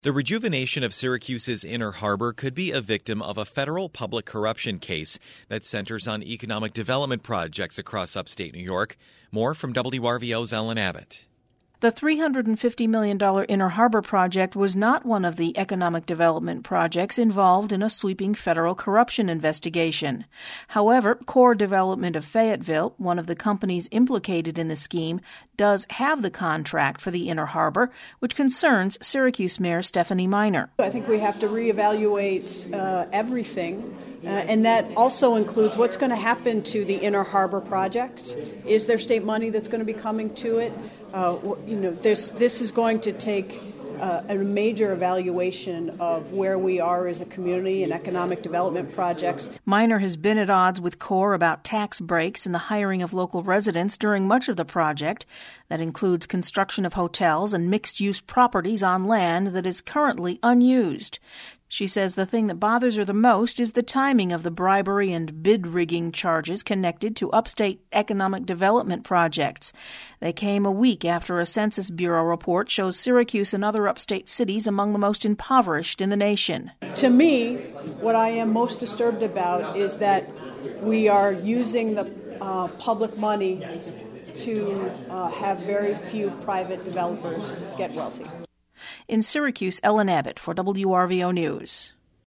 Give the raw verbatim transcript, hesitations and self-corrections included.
The rejuvenation of Syracuse's Inner Harbor could be a victim of a federal public corruption case that centers on economic development projects across upstate New York. More from W R V O's Ellen Abbott. The three hundred fifty million dollars Inner Harbor project was not one of the economic development projects involved in a sweeping federal corruption investigation. However, Core Development of Fayetteville, one of the companies implicated in the scheme, does have the contract for the Inner Harbor, which concerns Syracuse Mayor Stephanie Miner. I think we have to reevaluate uh, everything. Uh, and that also includes what's going to happen to the Inner Harbor project. Is there state money that's going to be coming to it? Uh, you know, this this is going to take uh, a major evaluation of where we are as a community and economic development projects. Miner has been at odds with Core about tax breaks and the hiring of local residents during much of the project. That includes construction of hotels and mixed-use properties on land that is currently unused. She says the thing that bothers her the most is the timing of the bribery and bid-rigging charges connected to upstate economic development projects. They came a week after a Census Bureau report shows Syracuse and other upstate cities among the most impoverished in the nation. To me, what I am most disturbed about is that we are using the uh, public money to uh, have very few private developers get wealthy. In Syracuse, Ellen Abbott for W R V O News.